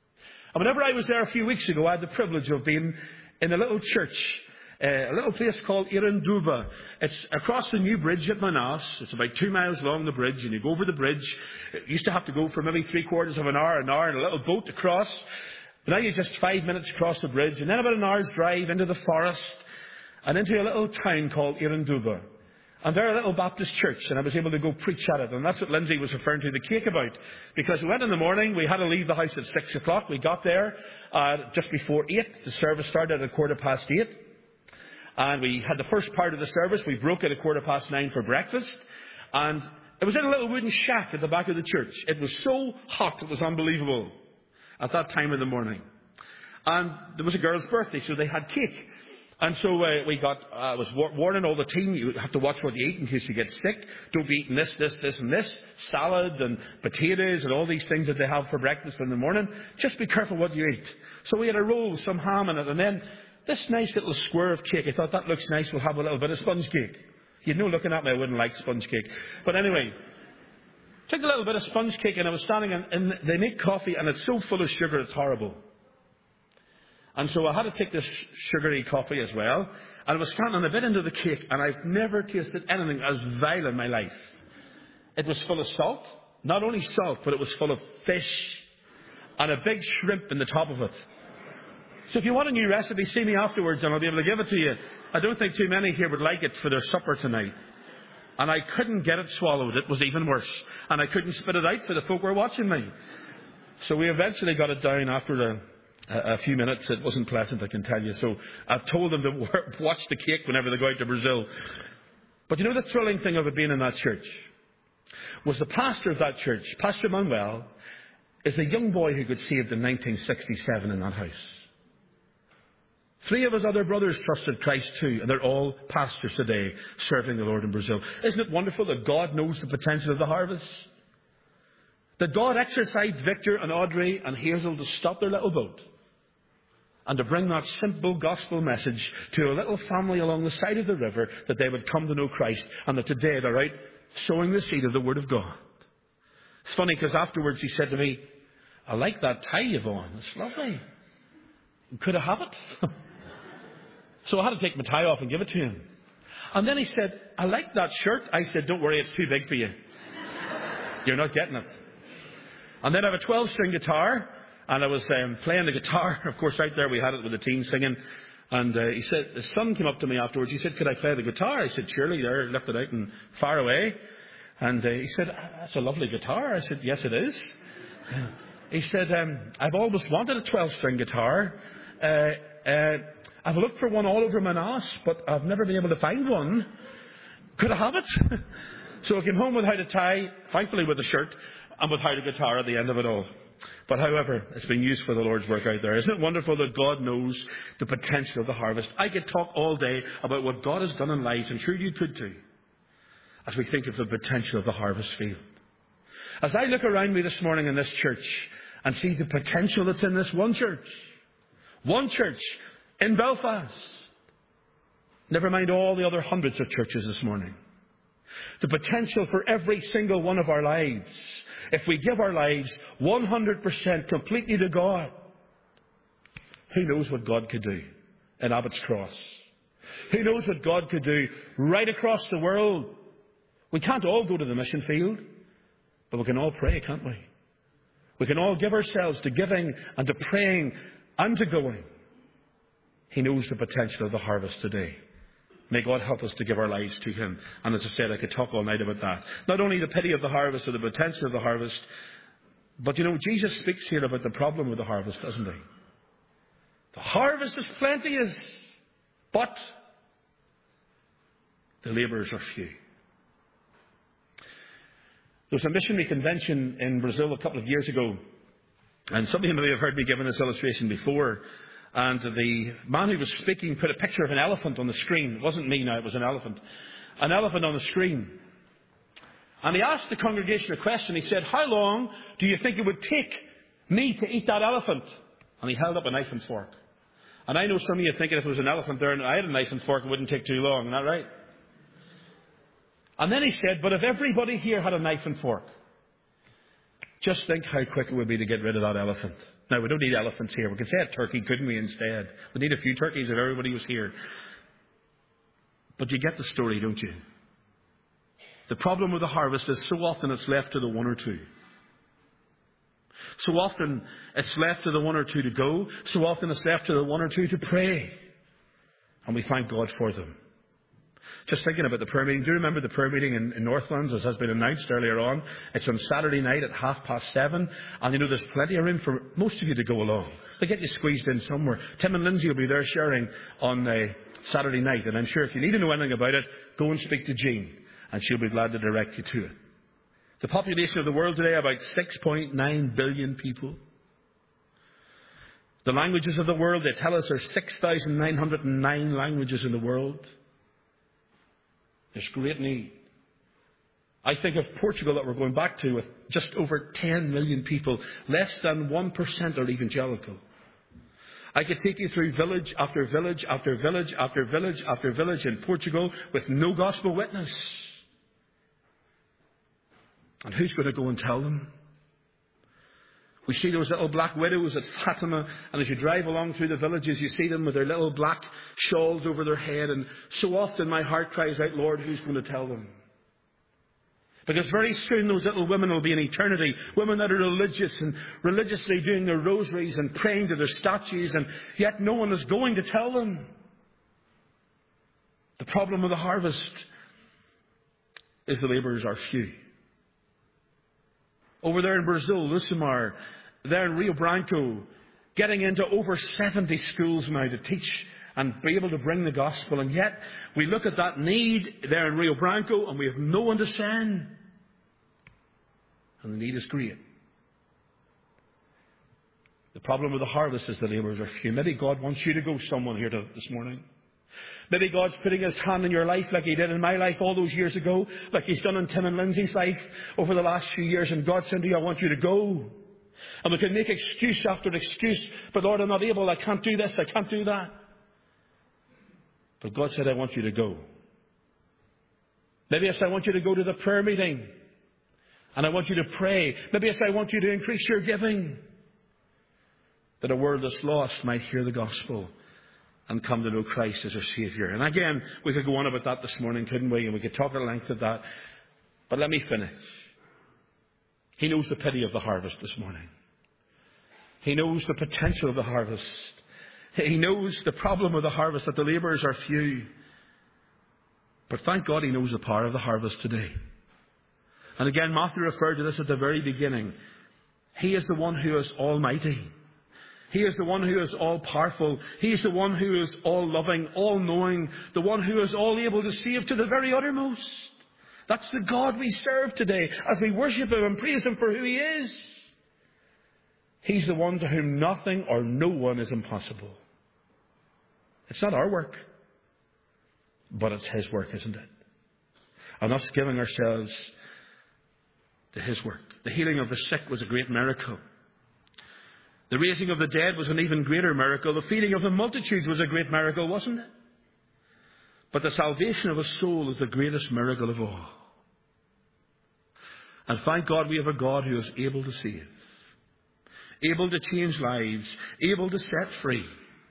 And whenever I was there a few weeks ago, I had the privilege of being in a little church, a little place called Iranduba. It's across the new bridge at Manas. It's about 2 miles along the bridge, and you go over the bridge. You used to have to go for maybe 3/4 of an hour in a little boat across. But now you just 5 minutes across the bridge, and then about an hour's drive into the forest and into a little town called Iranduba. And they're a little Baptist church, and I was able to go preach at it. And that's what Lindsay was referring to the cake about. Because we went in the morning, we had to leave the house at 6 o'clock. We got there just before 8. The service started at 8:15. And we had the first part of the service. We broke at 9:15 for breakfast. And it was in a little wooden shack at the back of the church. It was so hot, it was unbelievable at that time of the morning. And there was a girl's birthday, so they had cake. And so we got, I was warning all the team, you have to watch what you eat in case you get sick. Don't be eating this, and this. Salad and potatoes and all these things that they have for breakfast in the morning. Just be careful what you eat. So we had a roll with some ham in it, and then this nice little square of cake. I thought, that looks nice, we'll have a little bit of sponge cake. You know, looking at me, I wouldn't like sponge cake. But anyway, took a little bit of sponge cake, and I was standing, and they make coffee, and it's so full of sugar, it's horrible. And so I had to take this sugary coffee as well. And I was standing a bit into the cake, and I've never tasted anything as vile in my life. It was full of salt. Not only salt, but it was full of fish. And a big shrimp in the top of it. So if you want a new recipe, see me afterwards and I'll be able to give it to you. I don't think too many here would like it for their supper tonight. And I couldn't get it swallowed. It was even worse. And I couldn't spit it out for the folk who were watching me. So we eventually got it down after a few minutes. It wasn't pleasant, I can tell you. So I've told them to watch the cake whenever they go out to Brazil. But you know the thrilling thing of it being in that church? Was the pastor of that church, Pastor Manuel, is a young boy who got saved in 1967 in that house. 3 of his other brothers trusted Christ too, and they're all pastors today serving the Lord in Brazil. Isn't it wonderful that God knows the potential of the harvest? That God exercised Victor and Audrey and Hazel to stop their little boat and to bring that simple gospel message to a little family along the side of the river, that they would come to know Christ, and that today they're out sowing the seed of the Word of God. It's funny because afterwards he said to me, I like that tie you've on. It's lovely. Could I have it? So I had to take my tie off and give it to him. And then he said, I like that shirt. I said, don't worry, it's too big for you. You're not getting it. And then I have a 12-string guitar, and I was playing the guitar. Of course, out there we had it with the team singing. And he said, the son came up to me afterwards. He said, could I play the guitar? I said, surely. There, left it out and far away. And he said, that's a lovely guitar. I said, yes, it is. He said, I've always wanted a 12-string guitar. I've looked for one all over Manas, but I've never been able to find one. Could I have it? So I came home without a tie, thankfully with a shirt, and without a guitar at the end of it all. But however, it's been used for the Lord's work out there. Isn't it wonderful that God knows the potential of the harvest? I could talk all day about what God has done in lives, and sure you could too, as we think of the potential of the harvest field. As I look around me this morning in this church and see the potential that's in this one church in Belfast, never mind all the other hundreds of churches this morning, the potential for every single one of our lives, if we give our lives 100% completely to God, who knows what God could do in Abbott's Cross? Who knows what God could do right across the world? We can't all go to the mission field, but we can all pray, can't we? We can all give ourselves to giving and to praying and to going. He knows the potential of the harvest today. May God help us to give our lives to Him. And as I said, I could talk all night about that. Not only the pity of the harvest or the potential of the harvest, but you know, Jesus speaks here about the problem with the harvest, doesn't He? The harvest is plenteous, but the labourers are few. There was a missionary convention in Brazil a couple of years ago, and some of you may have heard me giving this illustration before. And the man who was speaking put a picture of an elephant on the screen. It wasn't me now, it was an elephant. An elephant on the screen. And he asked the congregation a question. He said, how long do you think it would take me to eat that elephant? And he held up a knife and fork. And I know some of you are thinking if there was an elephant there and I had a knife and fork, it wouldn't take too long. Isn't that right? And then he said, but if everybody here had a knife and fork, just think how quick it would be to get rid of that elephant. Now, we don't need elephants here. We could say a turkey, couldn't we, instead? We need a few turkeys if everybody was here. But you get the story, don't you? The problem with the harvest is so often it's left to the one or two. So often it's left to the one or two to go. So often it's left to the one or two to pray. And we thank God for them. Just thinking about the prayer meeting. Do you remember the prayer meeting in Northlands, as has been announced earlier on? It's on Saturday night at 7:30. And you know, there's plenty of room for most of you to go along. They get you squeezed in somewhere. Tim and Lindsay will be there sharing on Saturday night. And I'm sure if you need to know anything about it, go and speak to Jean. And she'll be glad to direct you to it. The population of the world today, about 6.9 billion people. The languages of the world, they tell us there's 6,909 languages in the world. There's great need. I think of Portugal that we're going back to with just over 10 million people. Less than 1% are evangelical. I could take you through village after village after village after village after village in Portugal with no gospel witness. And who's going to go and tell them? We see those little black widows at Fatima, and as you drive along through the villages, you see them with their little black shawls over their head, and so often my heart cries out, Lord, who's going to tell them? Because very soon those little women will be in eternity, women that are religious and religiously doing their rosaries and praying to their statues, and yet no one is going to tell them. The problem of the harvest is the labourers are few. Over there in Brazil, Lucimar, there in Rio Branco, getting into over 70 schools now to teach and be able to bring the gospel. And yet, we look at that need there in Rio Branco and we have no one to send. And the need is great. The problem with the harvest is the labourers are few. Maybe God wants you to go someone here this morning. Maybe God's putting His hand in your life like He did in my life all those years ago, like He's done in Tim and Lindsay's life over the last few years. And God said to you, I want you to go. And we can make excuse after excuse. But Lord, I'm not able. I can't do this. I can't do that. But God said, I want you to go. Maybe yes, I want you to go to the prayer meeting. And I want you to pray. Maybe yes, I want you to increase your giving. That a world that's lost might hear the gospel and come to know Christ as our Saviour. And again, we could go on about that this morning, couldn't we? And we could talk at length of that. But let me finish. He knows the pity of the harvest this morning. He knows the potential of the harvest. He knows the problem of the harvest, that the labourers are few. But thank God He knows the power of the harvest today. And again, Matthew referred to this at the very beginning. He is the one who is almighty. He is the one who is all-powerful. He is the one who is all-loving, all-knowing, the one who is all-able to save to the very uttermost. That's the God we serve today as we worship Him and praise Him for who He is. He's the one to whom nothing or no one is impossible. It's not our work, but it's His work, isn't it? And us giving ourselves to His work. The healing of the sick was a great miracle. The raising of the dead was an even greater miracle. The feeding of the multitudes was a great miracle, wasn't it? But the salvation of a soul is the greatest miracle of all. And thank God we have a God who is able to save, able to change lives, able to set free.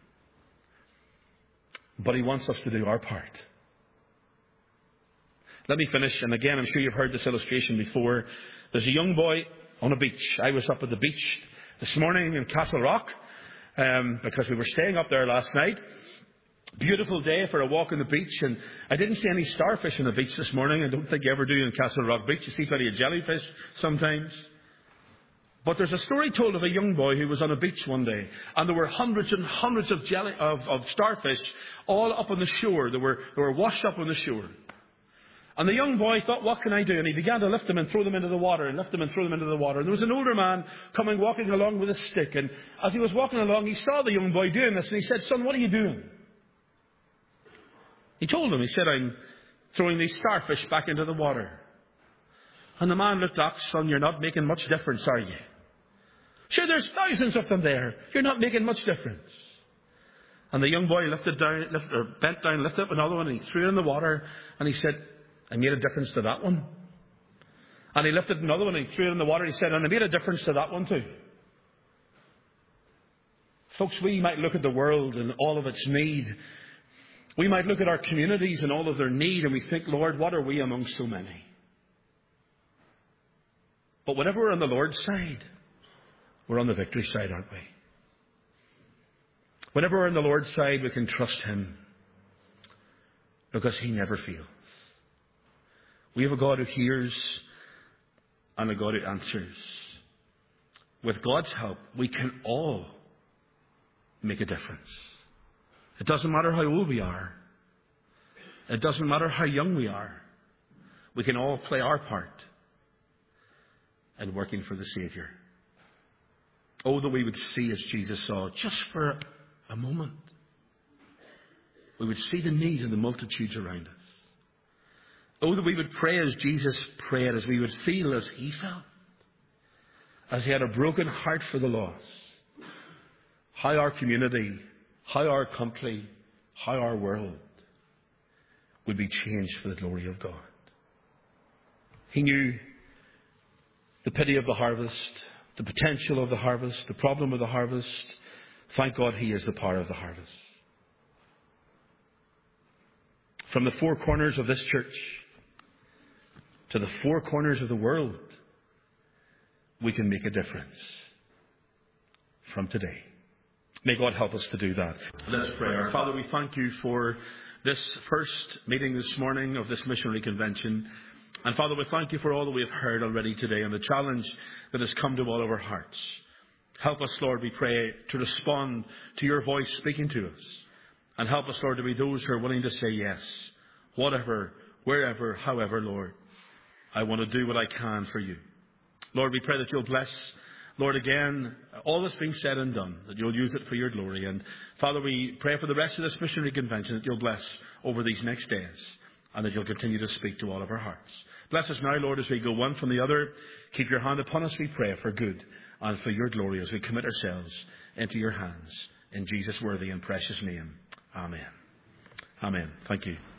But He wants us to do our part. Let me finish, and again, I'm sure you've heard this illustration before. There's a young boy on a beach. I was up at the beach this morning in Castle Rock, because we were staying up there last night. Beautiful day for a walk on the beach, and I didn't see any starfish on the beach this morning. I don't think you ever do in Castle Rock Beach. You see plenty of jellyfish sometimes. But there's a story told of a young boy who was on a beach one day, and there were hundreds and hundreds of starfish all up on the shore. They were washed up on the shore. And the young boy thought, what can I do? And he began to lift them and throw them into the water, and lift them and throw them into the water. And there was an older man walking along with a stick. And as he was walking along, he saw the young boy doing this, and he said, son, what are you doing? He told him, he said, I'm throwing these starfish back into the water. And the man looked up, son, you're not making much difference, are you? Sure, there's thousands of them there. You're not making much difference. And the young boy bent down, lifted up another one, and he threw it in the water, and he said, I made a difference to that one. And he lifted another one and he threw it in the water. He said, and I made a difference to that one too. Folks, we might look at the world and all of its need. We might look at our communities and all of their need, and we think, Lord, what are we among so many? But whenever we're on the Lord's side, we're on the victory side, aren't we? Whenever we're on the Lord's side, we can trust Him because He never fails. We have a God who hears and a God who answers. With God's help, we can all make a difference. It doesn't matter how old we are. It doesn't matter how young we are. We can all play our part in working for the Saviour. Oh, that we would see as Jesus saw, just for a moment. We would see the need in the multitudes around us. Oh, that we would pray as Jesus prayed, as we would feel as He felt, as He had a broken heart for the lost. How our community, how our country, how our world would be changed for the glory of God. He knew the pity of the harvest, the potential of the harvest, the problem of the harvest. Thank God He is the power of the harvest. From the four corners of this church to the four corners of the world, we can make a difference from today. May God help us to do that. Let's pray. Our Father, we thank You for this first meeting this morning of this missionary convention. And Father, we thank You for all that we have heard already today and the challenge that has come to all of our hearts. Help us, Lord, we pray, to respond to Your voice speaking to us. And help us, Lord, to be those who are willing to say yes. Whatever, wherever, however, Lord, I want to do what I can for You. Lord, we pray that You'll bless, Lord, again, all that's been said and done, that You'll use it for Your glory. And Father, we pray for the rest of this missionary convention that You'll bless over these next days and that You'll continue to speak to all of our hearts. Bless us now, Lord, as we go one from the other. Keep Your hand upon us, we pray, for good and for Your glory as we commit ourselves into Your hands. In Jesus' worthy and precious name. Amen. Amen. Thank you.